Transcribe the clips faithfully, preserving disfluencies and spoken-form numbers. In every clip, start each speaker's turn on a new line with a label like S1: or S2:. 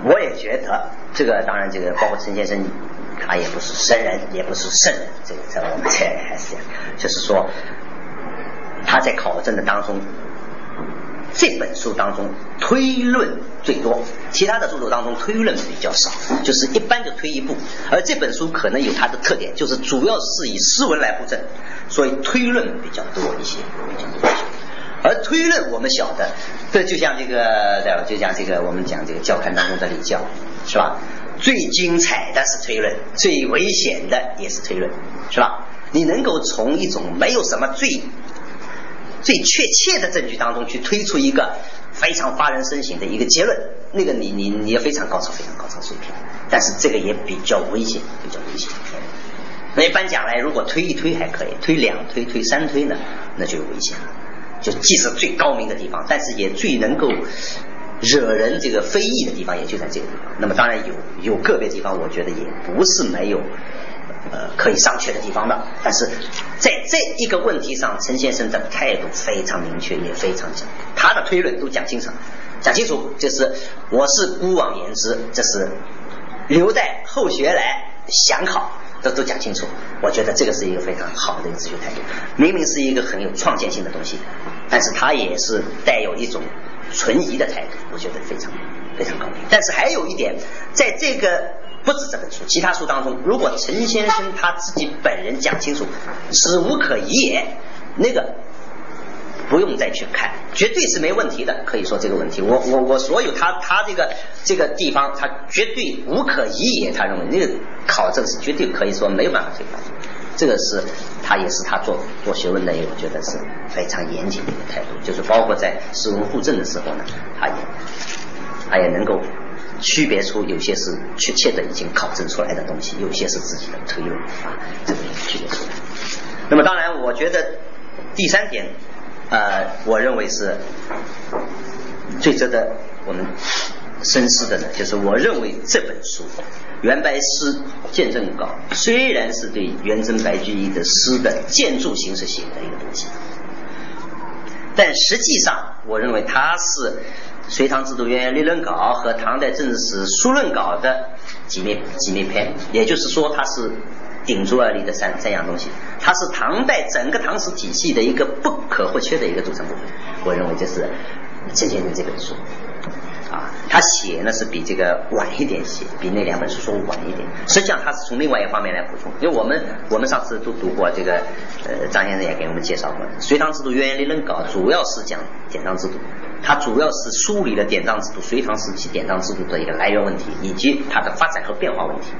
S1: 我也觉得这个，当然这个包括陈先生，他也不是神人，也不是圣人，这个在我们这还是这样，就是说他在考证的当中，这本书当中推论最多，其他的著作当中推论比较少，就是一般就推一步。而这本书可能有它的特点，就是主要是以诗文来布阵，所以推论比较多一些，比较多一些。而推论我们晓得，这就像这个，对吧？就像这个我们讲这个教刊当中的礼教，是吧？最精彩的是推论，最危险的也是推论，是吧？你能够从一种没有什么最最确切的证据当中去推出一个非常发人深省的一个结论，那个你你你也非常高超，非常高超水平。但是这个也比较危险，比较危险。那一般讲来，如果推一推还可以，推两推、推三推呢，那就有危险了。就既是最高明的地方，但是也最能够惹人这个非议的地方，也就在这个地方。那么当然有有个别地方，我觉得也不是没有呃可以商榷的地方的。但是在这一个问题上，陈先生的态度非常明确，也非常讲，他的推论都讲清楚，讲清楚，就是我是孤妄言之，这是留待后学来详考。这都讲清楚，我觉得这个是一个非常好的一个哲学态度。明明是一个很有创建性的东西，但是它也是带有一种存疑的态度，我觉得非常非常高明。但是还有一点，在这个不止这本书，其他书当中，如果陈先生他自己本人讲清楚，史无可疑也，那个不用再去看，绝对是没问题的。可以说这个问题，我我我所有他他这个这个地方，他绝对无可疑也。他认为那个考证是绝对可以说没有办法推翻。这个是他也是他做做学问的，我觉得是非常严谨的一个态度。就是包括在诗文互证的时候呢，他也他也能够区别出有些是确切的已经考证出来的东西，有些是自己的推论啊，这个也区别出来。那么当然，我觉得第三点。呃，我认为是最值得我们深思的呢，就是我认为这本书《元白诗鉴证稿》虽然是对元稹白居易的诗的建筑形式写的一个东西，但实际上我认为它是《隋唐制度渊源理论稿》和《唐代政治史书论稿》的几面几面篇，也就是说它是顶足而立的三三样东西，它是唐代整个唐史体系的一个不可或缺的一个组成部分。我认为这是陈先生这本书啊，他写呢是比这个晚一点写，比那两本书说晚一点。实际上他是从另外一方面来补充，因为我们我们上次都读过这个，呃，张先生也给我们介绍过，《隋唐制度渊源理论稿》主要是讲典章制度，它主要是梳理了典章制度隋唐时期典章制度的一个来源问题，以及它的发展和变化问题。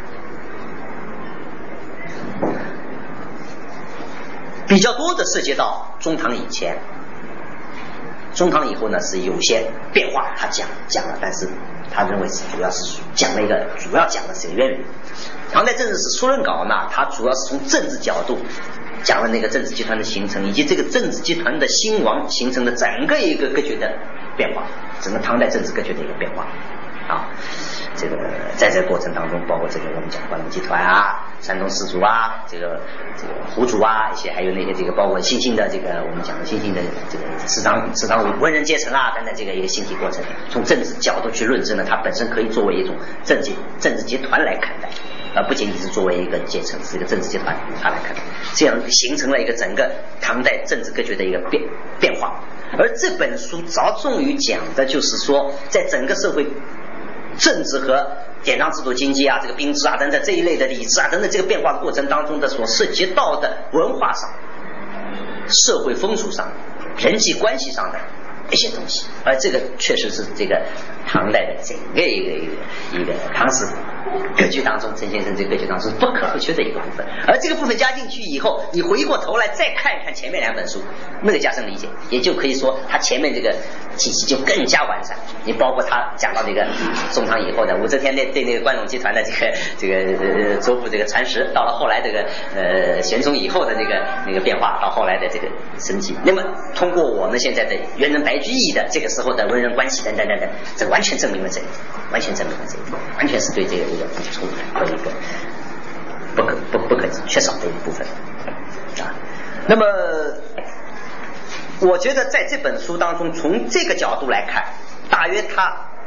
S1: 比较多的涉及到中唐以前，中唐以后呢是有些变化，他讲讲了，但是他认为是主要是讲了一个主要讲的是原理。唐代政治史书论稿呢，它主要是从政治角度讲了那个政治集团的形成，以及这个政治集团的兴亡形成的整个一个格局的变化，整个唐代政治格局的一个变化啊。这个在这个过程当中，包括这个我们讲关陇集团啊、山东士族啊、这个这个胡族啊，一些还有那些这个包括新兴的这个我们讲的新兴的这个市场市场文人阶层啊等等，这个一个兴起过程，从政治角度去论证呢，它本身可以作为一种政治政治集团来看待，而不仅仅是作为一个阶层，是一个政治集团它来看待，这样形成了一个整个唐代政治格局的一个变变化。而这本书着重于讲的就是说，在整个社会政治和典章制度、经济啊、这个兵制啊等等这一类的礼制啊等等这个变化的过程当中的所涉及到的文化上、社会风俗上、人际关系上的一些东西，而这个确实是这个唐代的整个一个一个一个唐史格局当中，陈先生这个格局当中不可或缺的一个部分。而这个部分加进去以后，你回过头来再看一看前面两本书，那个加深理解，也就可以说他前面这个体系就更加完善。你包括他讲到这个中唐以后的武则天对对那个关陇集团的这个这个呃周部这个蚕食，到了后来这个呃玄宗以后的那个那个变化，到后来的这个升级。那么通过我们现在的元稹白居易的这个时候的文人关系等等等等，这完全证明了这一点，完全证明了这一点，完全是对这个一个补充和一个不可不不可缺少的一部分啊。那么我觉得在这本书当中，从这个角度来看，大约它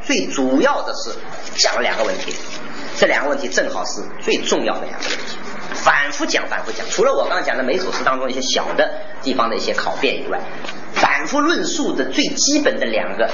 S1: 最主要的是讲了两个问题，这两个问题正好是最重要的两个问题，反复讲反复讲。除了我刚刚讲的每首诗当中一些小的地方的一些考辨以外，反复论述的最基本的两个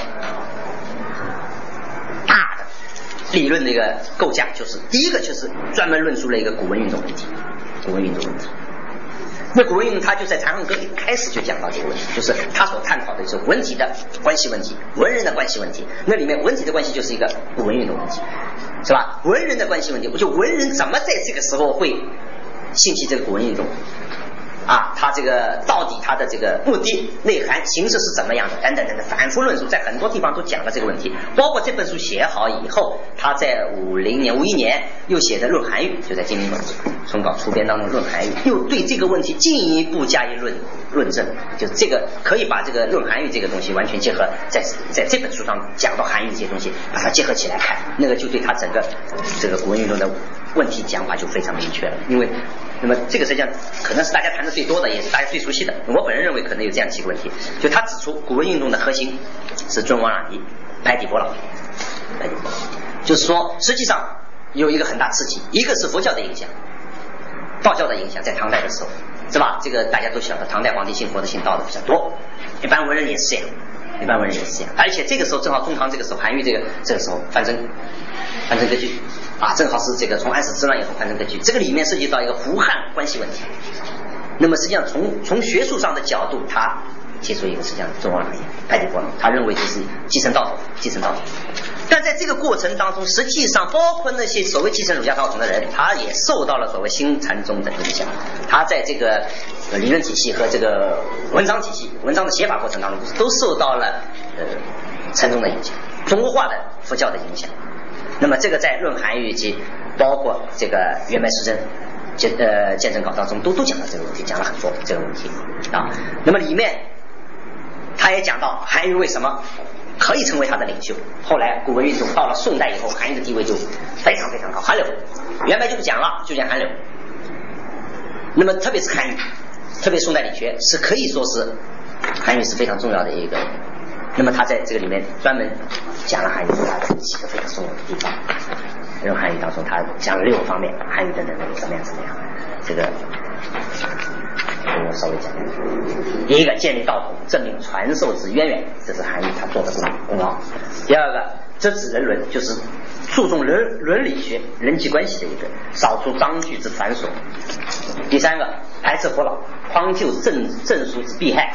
S1: 大的理论的一个构架，就是第一个就是专门论述了一个古文运动问题，古文运动问题。那古文运动他就在《长恨歌》一开始就讲到这个问题，就是他所探讨的是文体的关系问题，文人的关系问题。那里面文体的关系就是一个古文运动问题，是吧？文人的关系问题，就文人怎么在这个时候会兴起这个古文运动啊？他这个到底他的这个目的、内涵、形式是怎么样的？等等等等，反复论述，在很多地方都讲了这个问题。包括这本书写好以后，他在五零年、五一年又写的《论韩愈》，就在金明本重稿出编当中，《论韩愈》又对这个问题进一步加以论论证，就是这个可以把这个《论韩愈》这个东西完全结合在在这本书上讲到韩愈这些东西，把它结合起来看，那个就对他整个这个古文运动的问题讲法就非常明确了。因为那么这个实际上可能是大家谈的最多的，也是大家最熟悉的。我本人认为可能有这样几个问题，就他指出古文运动的核心是尊王攘夷、排敌伯劳，排敌伯劳，就是说实际上有一个很大刺激，一个是佛教的影响，道教的影响，在唐代的时候，是吧？这个大家都晓得，唐代皇帝信佛的信道的比较多，一般文人也是这样，一般文人也是这样。而且这个时候正好中唐这个时候，韩愈这个这个时候范增范增割据啊，正好是这个从安史之乱以后范增割据，这个里面涉及到一个胡汉关系问题。那么实际上从从学术上的角度，他提出一个实际上尊王攘夷、排敌伯劳，他认为这是继承道统，继承道统。但在这个过程当中，实际上包括那些所谓继承儒家道统的人，他也受到了所谓新禅宗的影响。他在这个理论体系和这个文章体系、文章的写法过程当中，都受到了呃禅宗的影响，中国化的佛教的影响。那么这个在《论韩愈》及包括这个《元白时珍见呃见证稿》当中都都讲到这个问题，讲了很多这个问题啊。那么里面他也讲到韩愈为什么可以成为他的领袖。后来古文运动到了宋代以后，韩愈的地位就非常非常高。韩柳，元白就不讲了，就讲韩柳。那么特别是韩愈，特别宋代理学是可以说是韩愈是非常重要的一个。那么他在这个里面专门讲了韩愈他的几个非常重要的地方。因为韩愈当中他讲了六个方面，韩愈等等等怎么样怎么样。这个我稍微讲一下。第一个，建立道统，证明传授之渊源，这是韩愈他做的功劳。第二个，折指人伦，就是注重伦伦理学、人际关系的一个，扫除章句之繁琐。第三个，排斥佛老，匡救正正俗之弊害。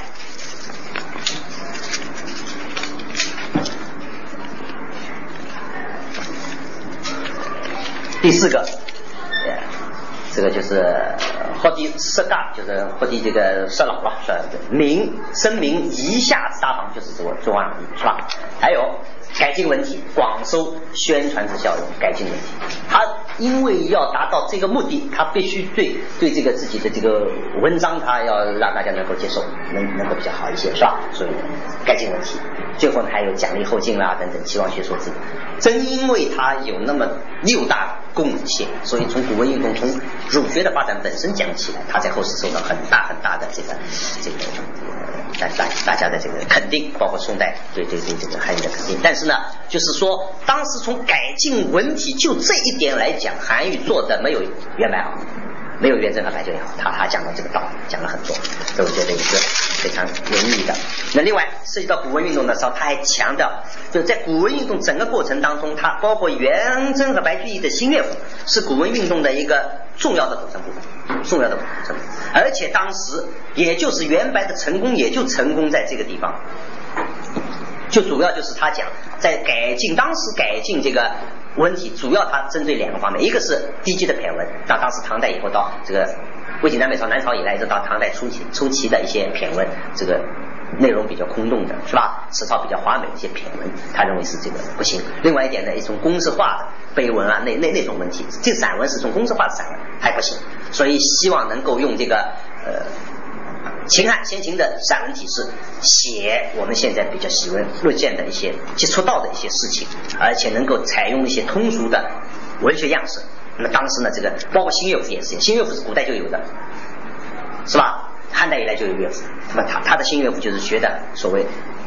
S1: 第四个，这个就是获地设大，就是获地这个设老了，是明声明夷夏之大防，就是这个尊王攘夷，是吧？还有改进文体，广收宣传之效用，改进文体。他因为要达到这个目的，他必须对对这个自己的这个文章，他要让大家能够接受，能能够比较好一些，是吧？所以改进文体。最后呢，还有奖励后进啦等等，期望学说之。正因为他有那么六大贡献，所以从古文运动从儒学的发展本身讲起来，他在后世受到很大很大的这个这个大大大家的这个肯定，包括宋代对对对这个韩愈的肯定。但是呢，就是说当时从改进文体就这一点来讲，韩愈做的没有元白好，没有元稹和白居易好。他他讲到这个道理，讲了很多，这我觉得也是非常有意义的。那另外涉及到古文运动的时候，他还强调，就是在古文运动整个过程当中，它包括元稹和白居易的新乐府是古文运动的一个重要的组成部分，重要的组成部分。而且当时也就是元白的成功，也就成功在这个地方，就主要就是他讲在改进当时改进这个文体，主要他针对两个方面，一个是低级的骈文，到当时唐代以后到这个魏晋南北朝南朝以来，一直到唐代初期初期的一些骈文，这个内容比较空洞的，是吧？词藻比较华美的一些骈文，他认为是这个不行。另外一点呢，一种公式化的碑文啊，那那那种问题，这散文是种公式化的散文还不行，所以希望能够用这个呃秦汉先秦的散文体式写我们现在比较喜闻乐见的一些接触到的一些事情，而且能够采用一些通俗的文学样式。那么当时呢，这个包括新乐府也是，新乐府是古代就有的，是吧？汉代以来就有乐府，那么他他的新乐府就是学的所谓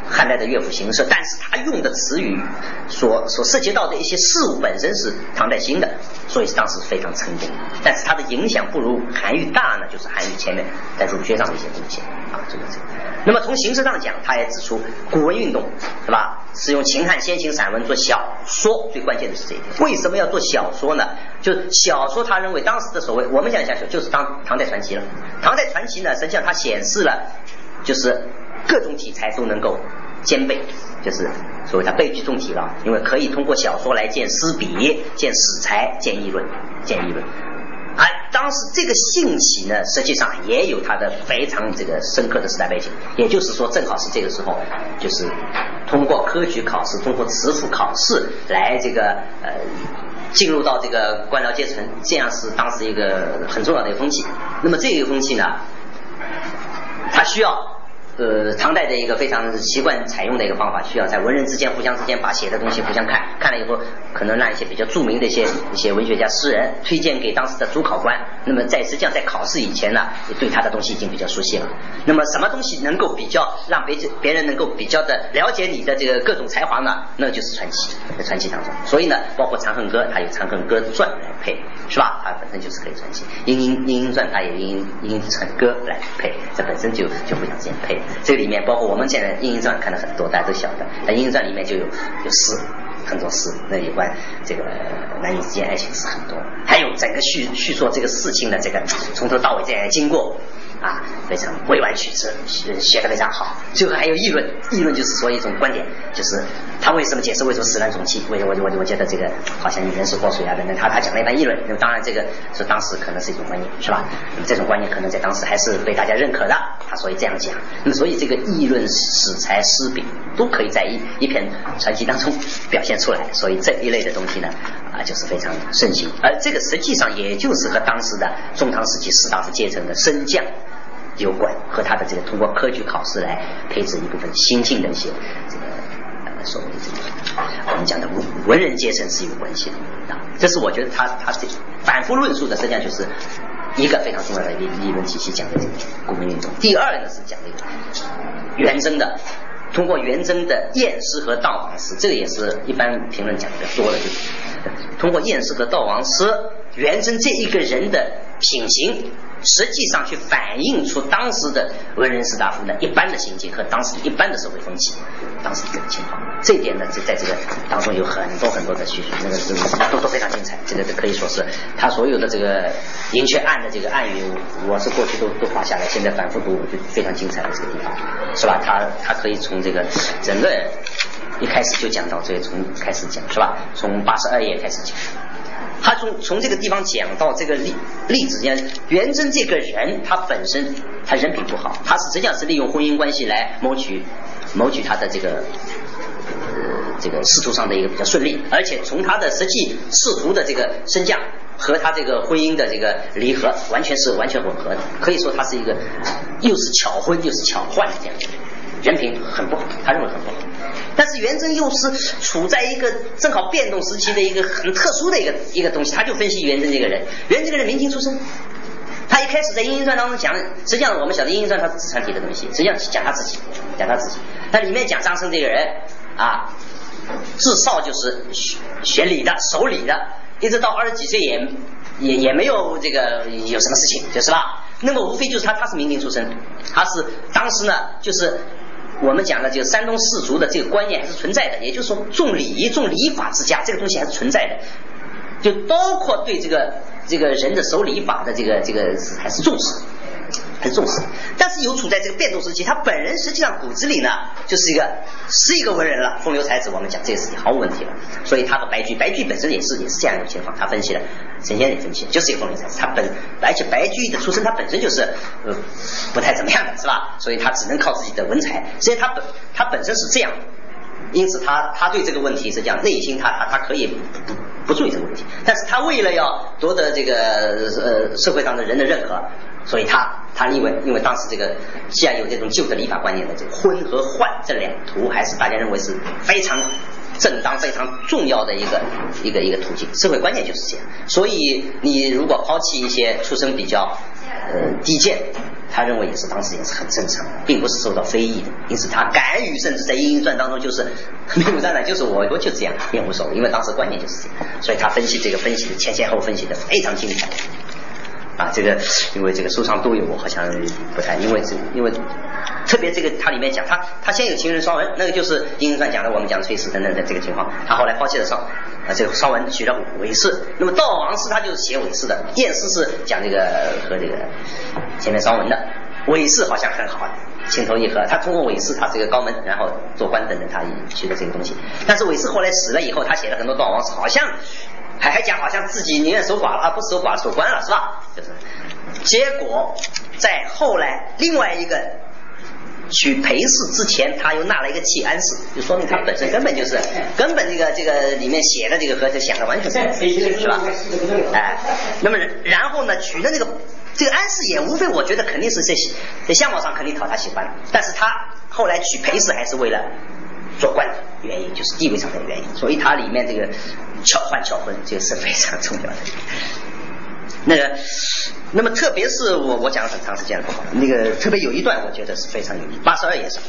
S1: 汉代的乐府形式，但是他用的词语所所涉及到的一些事物本身是唐代新的，所以当时非常成功。但是它的影响不如韩愈大呢，就是韩愈前面在儒学上的一些贡献啊，这个这个。那么从形式上讲，他也指出古文运动，对吧？使用秦汉先秦散文做小说，最关键的是这一点。为什么要做小说呢？就是小说，他认为当时的所谓我们讲小说，就是当唐代传奇了。唐代传奇呢，实际上它显示了就是各种题材都能够兼备，就是所谓它备具重体了，因为可以通过小说来见诗笔、见史才、见议论、见议论。而当时这个兴起呢，实际上也有它的非常这个深刻的时代背景，也就是说，正好是这个时候，就是通过科举考试、通过词赋考试来这个呃进入到这个官僚阶层，这样是当时一个很重要的一个风气。那么这个风气呢，它需要。呃，唐代的一个非常习惯采用的一个方法，需要在文人之间互相之间把写的东西互相看，看了以后，可能让一些比较著名的一些一些文学家、诗人推荐给当时的主考官。那么在实际上在考试以前呢，对他的东西已经比较熟悉了。那么什么东西能够比较让别别人能够比较的了解你的这个各种才华呢？那就是传奇，在传奇当中。所以呢，包括《长恨歌》，它有《长恨歌传》来配，是吧？它本身就是可以传奇。《莺莺莺莺传》它也有《莺莺传歌》来配，这本身就就互相之间配。这里面包括我们现在《莺莺传》看了很多，大家都晓得，在《莺莺传》里面就有有诗，很多诗，那有关这个男女之间爱情诗很多，还有整个叙叙说这个事情的这个从头到尾这样经过啊，非常委婉曲折，写得非常好。最后还有议论，议论就是说一种观点，就是他为什么解释为什么死难总期，为我我我觉得这个好像女人是祸水啊等等，他他讲了一番议论。那么当然这个是当时可能是一种观念，是吧？那么这种观念可能在当时还是被大家认可的，他所以这样讲。那么所以这个议论、史才、诗笔都可以在一一篇传奇当中表现出来，所以这一类的东西呢啊就是非常盛行。而这个实际上也就是和当时的中唐时期士大夫阶层的升降有关，和他的这个通过科举考试来培植一部分新进的一些这个呃所谓这个我们讲的文人阶层是有关系的啊。这是我觉得他他这反复论述的，实际上就是一个非常重要的理理论体系讲的这个古文运动。第二呢是讲这个元征的，通过元征的验诗和悼亡诗，这个也是一般评论讲的多了，就是通过验诗和悼亡诗，元征这一个人的品行，实际上去反映出当时的文人士大夫的一般的心境和当时一般的社会风气，当时这个情况。这一点呢，在这个当中有很多很多的叙述，那个都都非常精彩。这个可以说是他所有的这个银雀案的这个案语，我是过去都都画下来，现在反复读，就非常精彩的这个地方，是吧？他他可以从这个整个一开始就讲到这个，从开始讲，是吧？从八十二页开始讲。他从从这个地方讲到这个例例子，元征这个人他本身他人品不好，他是实际上是利用婚姻关系来谋取谋取他的这个呃这个仕途上的一个比较顺利，而且从他的实际仕途的这个升降和他这个婚姻的这个离合完全是完全吻合的，可以说他是一个又是巧婚又是巧换的这样的人品很不好，他认为很不好。但是元征又是处在一个正好变动时期的一个很特殊的一个一个东西，他就分析元征这个人，元征这个人明清出身，他一开始在《莺莺传》当中讲，实际上我们晓得《莺莺传》他是自传体的东西，实际上讲他自己，讲他自己。他里面讲张生这个人啊，自少就是学礼的、守礼的，一直到二十几岁也也也没有这个有什么事情，就是吧？那么无非就是他他是明清出身，他是当时呢就是。我们讲的这个山东士族的这个观念还是存在的，也就是说重礼仪、重礼法之家这个东西还是存在的，就包括对这个这个人的守礼法的这个这个还是重视，还是重视。但是有处在这个变动时期，他本人实际上骨子里呢就是一个是一个文人了，风流才子，我们讲这个事情毫无问题了。所以他和白居，白居本身也是也是这样一种情况，他分析了，陈先生也分析了，就是一个风流才子，他本而且白居的出身他本身就是呃不太怎么样的，是吧？所以他只能靠自己的文采，实际上他本他本身是这样的，因此他他对这个问题是这样，内心他他他可以不不不注意这个问题，但是他为了要夺得这个呃社会上的人的认可，所以他他因为因为当时这个既然有这种旧的礼法观念的这个婚和换这两途，还是大家认为是非常正当非常重要的一个一个一个途径，社会观念就是这样。所以你如果抛弃一些出身比较呃低贱他认为也是当时也是很正常的，并不是受到非议的，因此他敢于甚至在《莺莺传》当中就是明目张胆，就是我我就这样也无所谓，因为当时观念就是这样，所以他分析这个分析的前前后分析的非常精彩。啊，这个因为这个书上都有，我好像不太，因为这因为特别这个它里面讲，他他先有情人双文，那个就是《莺莺传》讲的我们讲崔氏等等的这个情况，他后来抛弃了双啊这个双文，取了韦氏。那么《悼王诗》他就是写韦氏的，燕诗是讲这个和这个前面双文的，韦氏好像很好，情投意合，他通过韦氏他这个高门，然后做官等等，他取的这个东西。但是韦氏后来死了以后，他写了很多《悼王诗》，好像。还还讲好像自己宁愿守寡了，不守寡守官了，是吧？就是，结果在后来另外一个娶裴氏之前，他又纳了一个契安氏，就说明他本身根本就是根本这个这个里面写的这个和他想的完全不一样，是吧？哎，那么然后呢，娶的那个这个安氏也无非我觉得肯定是在在相貌上肯定讨他喜欢，但是他后来娶裴氏还是为了做官的原因，就是地位上的原因，所以它里面这个巧换巧婚这个是非常重要的。那个，那么特别是我我讲了很长时间了，那个特别有一段我觉得是非常有意义，八十二页上，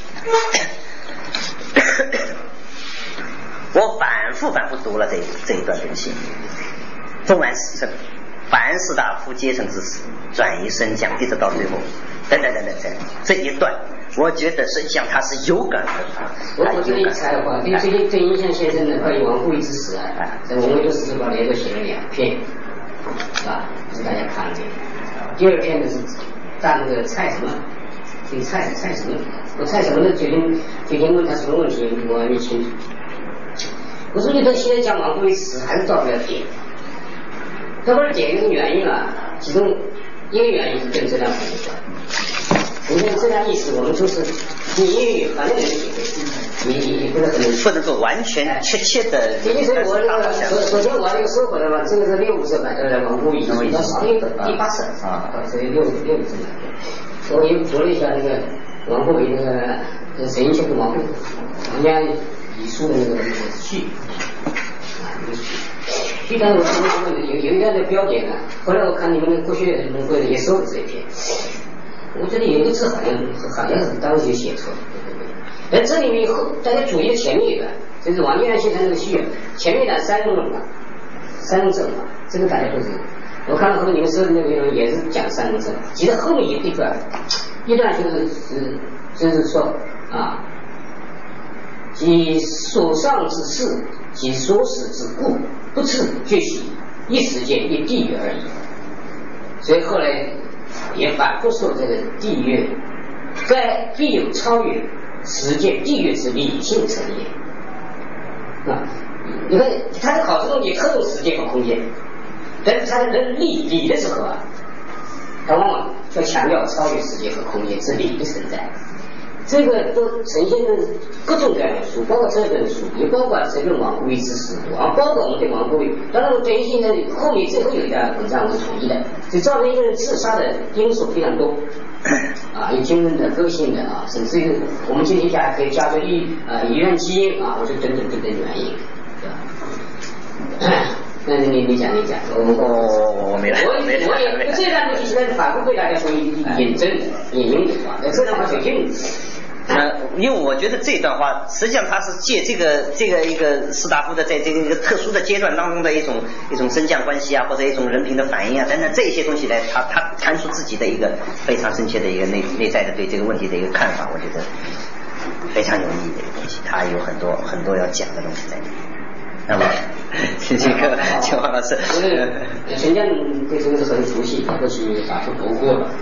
S1: 我反复反复读了这这一段东西，纵然是凡士大夫阶层之死，转移升降，一直到最后，等等等等等，这一段。我觉得实际上他是有感而发。
S2: 我我这里猜的话，对最近对印象先生的关于王贵之死啊，在我们有史报连着写了两篇，啊，给大家看一下。第二篇呢是大那个蔡什么，这个蔡蔡什么，我蔡什么的最近最近问他什么问题，我还没清楚。我说你到现在讲王贵之死还是照不了点，他不是点一个原因啊，其中一个原因是跟质量有关。你看这样意思，我们就是你英语反正人体会，你你不是很
S1: 不能够完全确切的。
S2: 因为我那个首首先我这个收回来嘛，这个是六十版的王故意，要少一本第八册啊，所以六六十版。我又读了一下那个王故意那个沈应谦的王故意，人家李书的那个那个序啊，那个序。序当中我问有有一段的标点啊，后来我看你们的国学文会也收了这一篇。我觉得有一个字好像好像是当时就写错了，但这里面以后大家注意前面一段，就是王建元先生那个序，前面一段三中嘛，三中正嘛，这个大家都知道。我看到后面你们说的那个内容也是讲三中正，其实后面一段一段就是是就是说啊，即所上之事，即所使之故，不次俱许一时间一地域而已。所以后来。也反复说这个地狱，该必有超越实践地狱之理性成也。啊，你看他在考试中也特重时间和空间，但是他的理理的时候啊，他往往要强调超越时间和空间之理的存在。这个都呈现的各种各样的书，包括这本书，也包括这个王故意之史，啊，包括我们对王故意。当然，对于现在后面最后有一段文章我是同意的，就造成一个人自杀的因素非常多，啊，有惊人的、个性的啊，甚至于我们今天下可以加入遗啊遗传基因啊，或者等等等等原因，对吧？那你你讲你讲，我我我没来，我我也这段东西是反复被大家说引证引用的话，那这段话最近。
S1: 呃，因为我觉得这段话实际上它是借这个这个一个士大夫的在这个一个特殊的阶段当中的一种一种升降关系啊，或者一种人品的反应啊等等这些东西来，他他谈出自己的一个非常深切的一个内内在的对这个问题的一个看法，我觉得非常有意义的一个东西，他有很多很多要讲的东西在里面。那么这个秦王老师，
S2: 陈江对这个是很熟悉，过去反复读过了。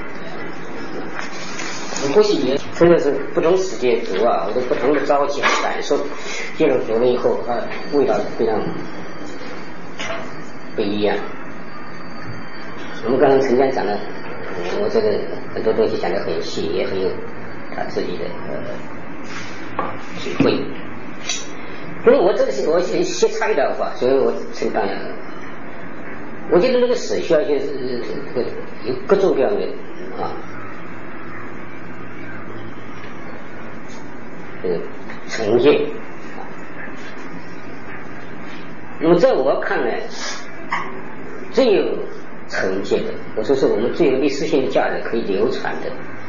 S2: 过去也真的是不同时间读啊，我的不同的召集和感受，进入读了以后，它味道非常不一样。我们刚刚陈江讲的，我这个很多东西讲得很细，也很有他自己的呃体会。因为我这个是我先先插一段话，所以我承担了。我觉得那个史需要就是这个有各种各样的啊。这个呈现，那么在我看来，最有呈现的，我说是我们最有历史性价值可以流传的，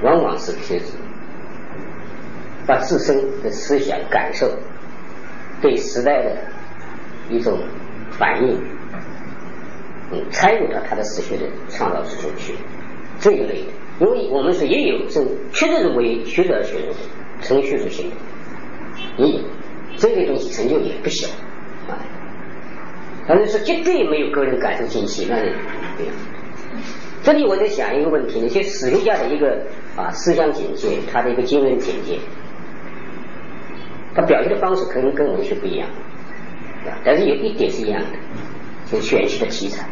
S2: 往往是就是把自身的思想感受对时代的一种反应，嗯，参与到他的史学的创造之中去，这一类的。因为我们是也有这确实认为学者学者成叙述性的，也有这类东西成就也不小啊。但是说绝对没有个人感受进去，那对。这里我在想一个问题呢，就史学家的一个啊思想境界，他的一个精神境界，他表现的方式可能跟文学不一样，啊，但是有一点是一样的，就是选取的题材。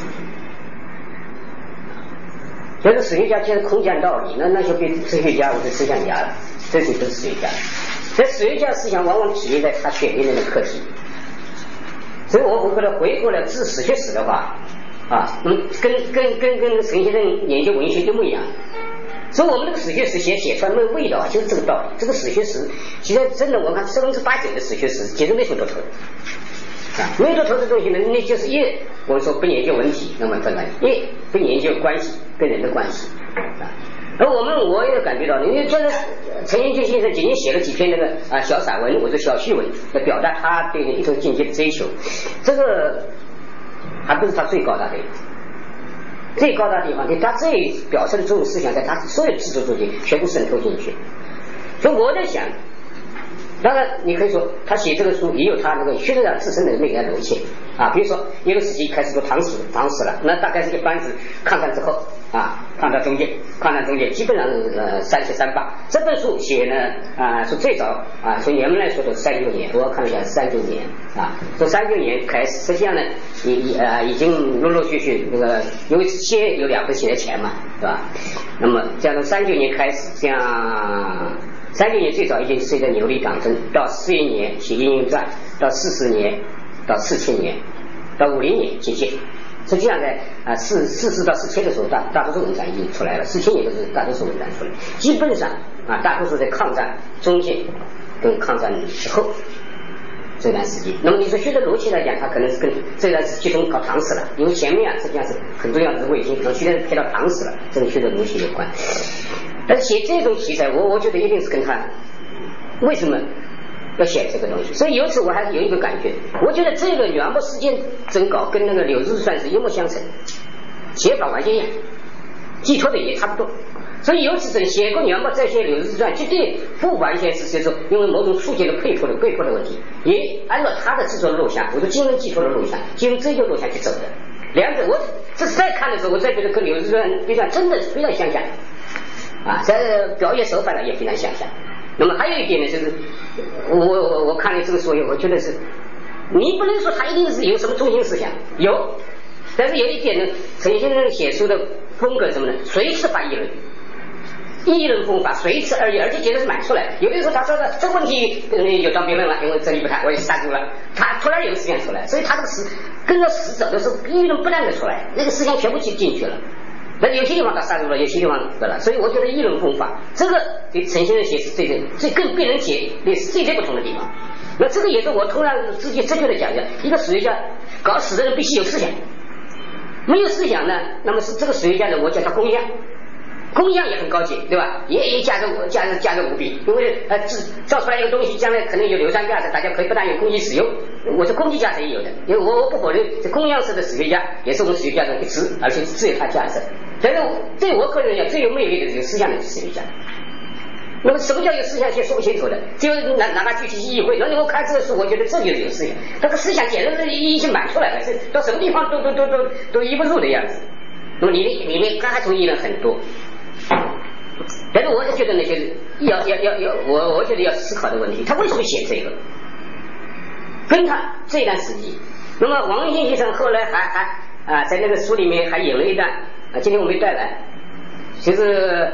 S2: 就是史学家既然空讲道理，那那就变哲学家或者思想家了，这就不是史学家。这史学家思想往往体现在他选定的那个课题。所以我回过来回过来治史学史的话。啊，嗯，跟跟跟跟陈先生研究文学就不一样，所以我们这个史学史写写出来那个味道啊，就是这个道理。这个史学史，其实真的我看百分之八九的史学史其实没什么多头啊，没有多头的东西呢，那就是一我们说不研究文体，那么怎么一不研究关系跟人的关系啊。而我们我也感觉到，因为这个陈寅恪先生仅仅写了几篇那个啊小散文或者小序文，来表达他对一种境界的追求，这个。还不是他最高大的地方，最高大的地方，他最表示的这种思想，在他所有制作中间全部渗透进去。所以我在想，当然你可以说他写这个书也有他那个学者长自身的那个逻辑啊，比如说一个时期开始做唐史，唐史了，那大概是一般是抗战之后啊，抗战中间，抗战中间基本上呃三七三八。这本书写呢啊，说最早啊，从年份来说都三九年，我看一下三九年啊，从三九年开始，实际上呢已呃已经陆陆续续那个因为先有两个写的前嘛，对吧？那么这样从三九年开始，像三九年最早已经随着牛力党争，到四一年写《英英传》，到四十年，到四七年，到五零年结界。实际上在啊四四四到四七的时候，大大多数文章已经出来了，四七年都是大多数文章出来，基本上啊大多数在抗战中间跟抗战之后这段时间。那么你说学的逻辑来讲，它可能是跟这段是集中搞唐史了，因为前面啊实际上是很多样子魏晋，可能现在配到唐史了，这个学的逻辑有关。但是写这种题材，我我觉得一定是跟他为什么要写这个东西。所以由此我还是有一个感觉，我觉得这个女王波事件征稿跟那个柳日算是一脉相承，写法完全一样，寄托的也差不多。所以由此等写过女王波再写柳日传，绝对不完全是说因为某种书籍的配合的规划的问题，也按照他的制作的路线，我说精神寄托的路线，进入这条路线去走的。两者我这是再看的时候，我再觉得跟柳日传非常真的非常相像。啊，在表演手法呢也非常相像。那么还有一点呢，就是我我我看了这个书以后，我觉得是你不能说他一定是有什么中心思想，有，但是有一点呢，陈先生写书的风格什么呢？随次发议论，议论风法随次而已，而且觉得是满出来的。有的时候他说的这个问题有当别论了，因为这里不谈，我也删除了。他突然有个思想出来，所以他这个思跟着史走的时候，议论不断的出来，那个思想全部进进去了。那有些地方他删除了，有些地方对了，所以我觉得议论风法这个对陈先生写是最最最更被人解也是最最不同的地方。那这个也是我突然自己直觉的讲讲，一个史学家搞史的人必须有思想，没有思想呢，那么是这个史学家呢，我叫他工匠，工匠也很高级，对吧？也也价值价值价值无比，因为呃造出来一个东西，将来可能有流传价值，大家可以不但有工具使用，我是工具价值也有的，因为我我不否认这工匠式的史学家也是我们史学家的一支，而且只有它价值。但是对我个人讲，最有魅力的是有思想的史学家。那么什么叫有思想，却说不清楚的，只有哪哪怕具体意会。那你我看这个书，我觉得这就是有思想，这个思想简直是已经满出来了，是到什么地方都都都都都依不住的样子。那么里面里面刚才从议论很多。但是我是觉得呢，就是要要要要，我我觉得要思考的问题，他为什么写这个？跟他这段时期，那么王文兴先生后来还还啊，在那个书里面还引了一段啊，今天我没带来，就是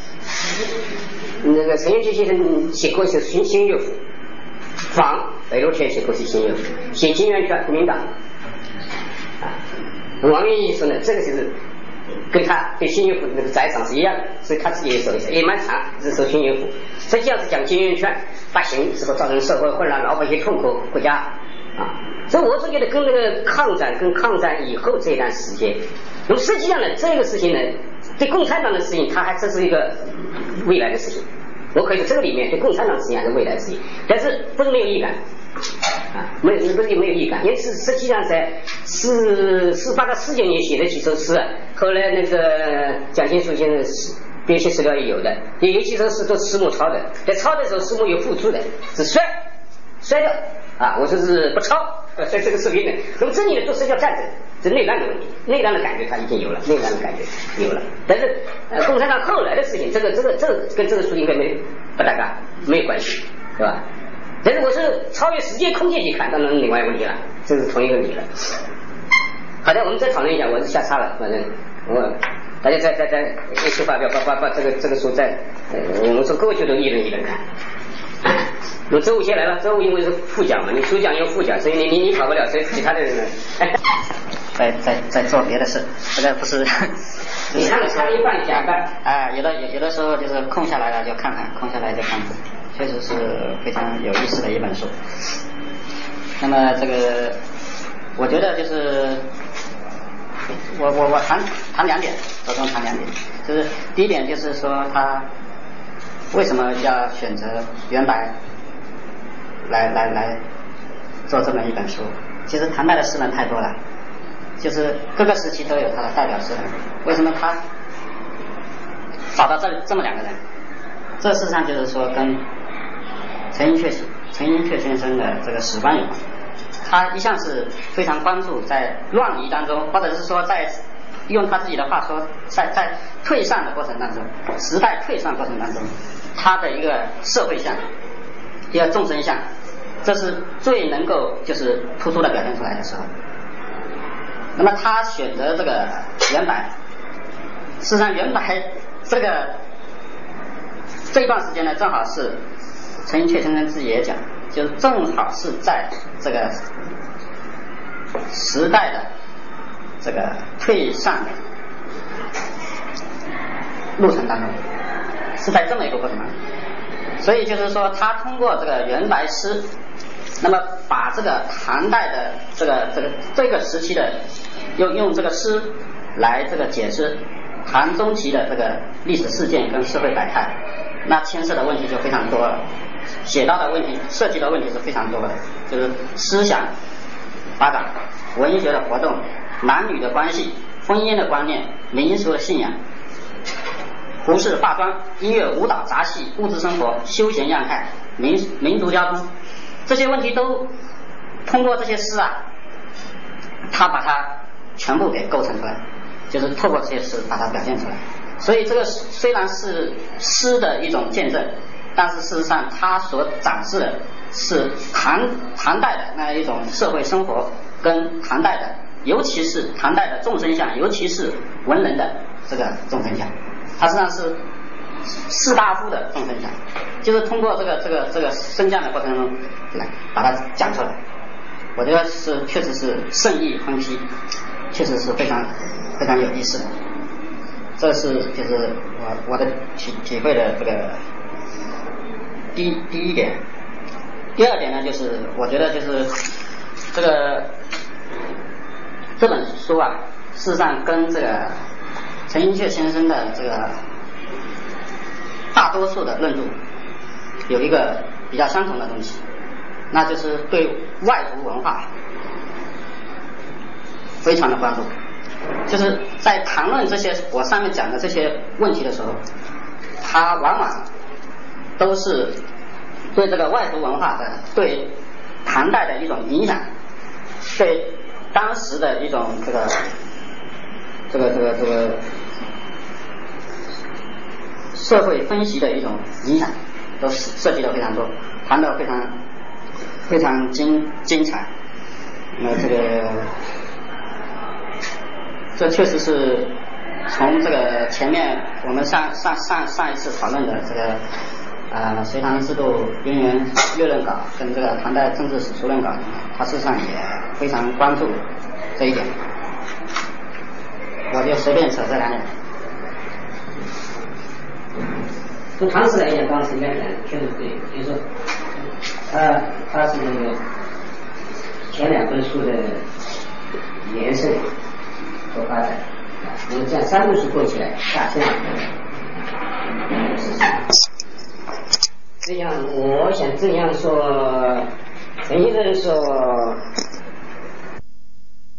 S2: 那个陈寅恪先生写过是《新新乐府》，仿北陆全写过是《新乐府》，写金元圈国民党啊，王文兴说呢，这个就是。跟他对新乐府那个宰赏是一样的，所以他自己也说一下，也蛮长，是说新乐府。实际上是讲金圆圈发行之后造成社会混乱，老百姓痛苦，国家啊。所以我是觉得跟那个抗战跟抗战以后这段时间，那么实际上呢，这个事情呢，对共产党的事情，它还这是一个未来的事情。我可以说这个里面对共产党实际上是未来的事情，但是不是没有意义感啊？没有不是没有意义感，因为是实际上在四四八到四九年写的几首诗，后来那个蒋先书先生编写史料也有的，也有几首诗都师母抄的，在抄的时候师母有付出的，是摔摔掉啊，我说是不抄，在这个视频呢，那么这里呢都是叫战争，这内乱的问题，内乱的感觉他已经有了，内乱的感觉有了，但是呃共产党后来的事情，这个这个这个跟这个书应该没不搭嘎，没有关系，是吧？但是我是超越时间空间去看，当然另外一个问题了，这是同一个理了。好的，我们再讨论一下，我是瞎插了，反正我大家再再再一起发表，把把把这个这个书再呃我们说过去都议论议论看。那周武先来了，周武因为是副讲嘛，你主讲有副讲，所以你你你跑不了，所以其他的人呢，
S3: 在在在做别的事，这个不是。
S2: 你看了看了一半讲半。
S3: 啊，有的有有的时候就是空下来了就看看，空下来就看看，确实是非常有意思的一本书。那么这个，我觉得就是我我我谈谈两点，着重谈两点，就是第一点就是说他为什么要选择袁白来来来做这么一本书？其实唐代的诗人太多了，就是各个时期都有他的代表诗人。为什么他找到这这么两个人？这事实上就是说跟陈寅恪陈寅恪先生的这个史观有关。他一向是非常关注在乱移当中，或者是说在用他自己的话说，在在退散的过程当中，时代退散过程当中，他的一个社会相，一个众生相，这是最能够就是突出的表现出来的时候。那么他选择这个袁白，事实上袁白这个这一段时间呢，正好是陈寅恪先生自己也讲，就正好是在这个时代的这个退散的路程当中，是在这么一个过程当中。所以就是说他通过这个袁白诗，那么把这个唐代的这个这个这个时期的用用这个诗来这个解释唐中期的这个历史事件跟社会百态，那牵涉的问题就非常多了，写到的问题涉及的问题是非常多的，就是思想发展、文学的活动、男女的关系、婚姻的观念、民俗的信仰、服饰化妆、音乐舞蹈杂戏、物质生活、休闲样态、民民族交通，这些问题都通过这些诗啊，他把它全部给构成出来，就是透过这些诗把它表现出来。所以这个虽然是诗的一种见证，但是事实上它所展示的是唐唐代的那一种社会生活，跟唐代的尤其是唐代的众生相，尤其是文人的这个众生相，它实际上是士大夫的众生相，就是通过这个这个这个升降的过程中来把它讲出来。我觉得是确实是圣意分析，确实是非常非常有意思的。这是就是我我的体体会的这个第一第一点。第二点呢，就是我觉得就是这个这本书啊，事实上跟这个陈寅恪先生的这个大多数的论著有一个比较相同的东西，那就是对外族文化非常的关注。就是在谈论这些我上面讲的这些问题的时候，他往往都是对这个外族文化的对唐代的一种影响，对当时的一种这个这个这个这个社会分析的一种影响，都涉及的非常多，谈得非常非常精精彩。那这个这确实是从这个前面我们上上上上一次讨论的这个呃隋唐制度渊源略论稿跟这个唐代政治史书论稿，它事实上也非常关注这一点。我就随便扯这两点。
S2: 从唐史来讲，刚才应该讲确实对，就是说它它是那个前两本书的延伸和发展。我们这样三部书过起来，大象这样，我想这样说，陈先生说，